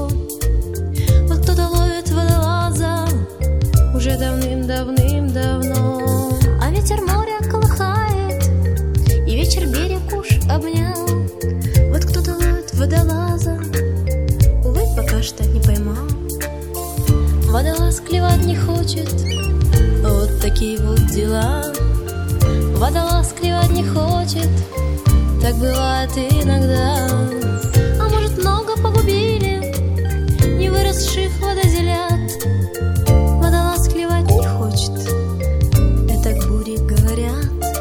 Вот кто-то ловит водолаза уже давным-давным-давно. А ветер море колыхает, и вечер берег уж обнял. Вот кто-то ловит водолаза, увы, пока что не поймал. Водолаз клевать не хочет, вот такие вот дела. Водолаз клевать не хочет, так бывает иногда. А может, много погубили не выросших водозелят. Водолаз клевать не хочет, это к буре говорят.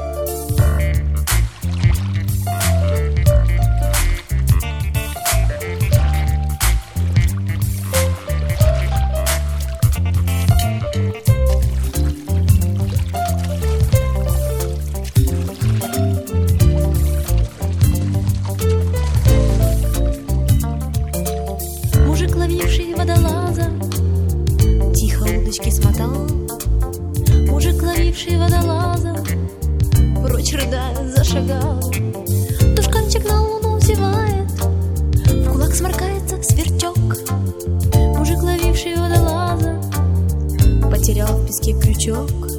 Ловивший водолаза тихо удочки смотал. Мужик, ловивший водолаза, прочь рыдая зашагал. Тушканчик на луну зевает, в кулак сморкается сверчок. Мужик, ловивший водолаза, потерял в песке крючок.